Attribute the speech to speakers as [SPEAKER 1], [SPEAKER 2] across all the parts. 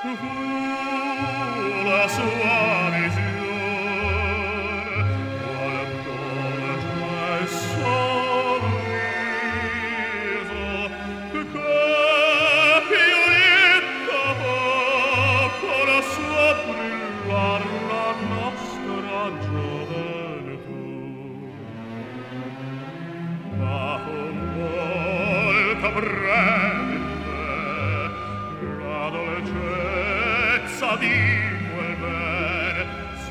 [SPEAKER 1] la sua visione, quale dolce sorriso, che Violetta con la sua brillar la nostra gioventù. Ma con molta breve la dolcezza di quel ben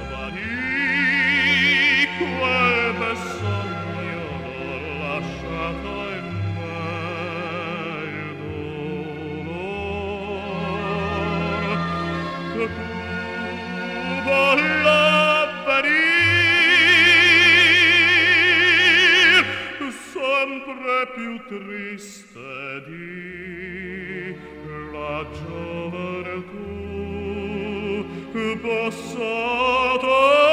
[SPEAKER 1] svanì, quel bel sogno lasciato in me il dolor che tu volla venir sempre più triste di la gioventù passata.